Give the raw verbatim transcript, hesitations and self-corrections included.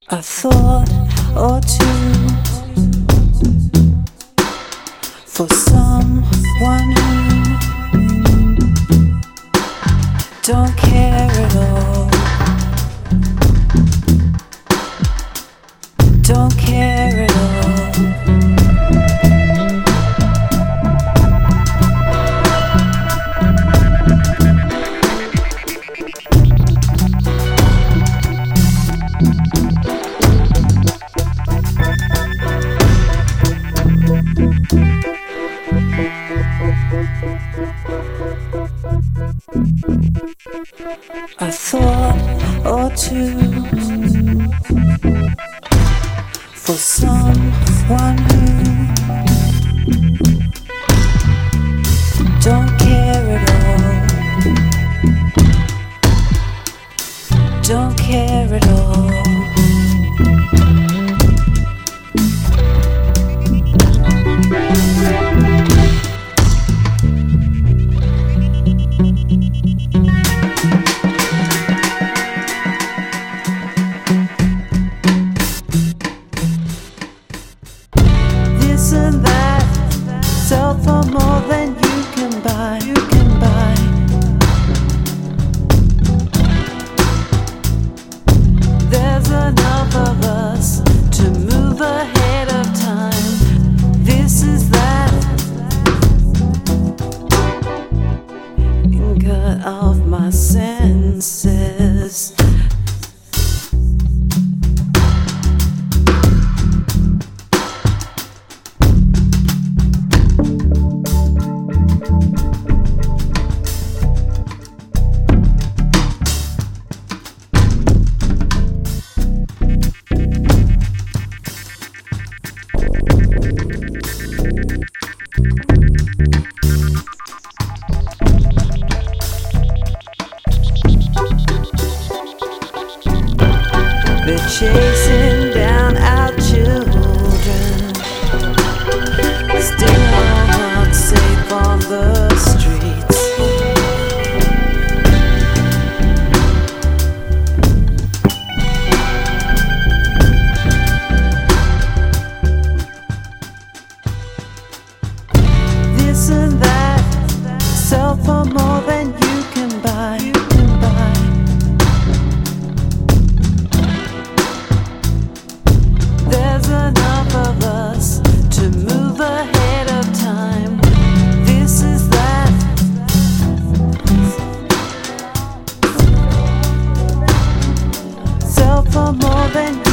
A thought or two for someone who don't care at all, don't care at all. A thought or two for someone who don't care at all, don't care at all. This and that, sell for more than you can buy, you can buy. There's enough of us to move ahead of time. This is that, and cut off my senses. They're chasing down our children, still not safe on the streets. This and that, sell for more than you can buy, you can buy. There's enough of us to move ahead of time. This is that, sell for more than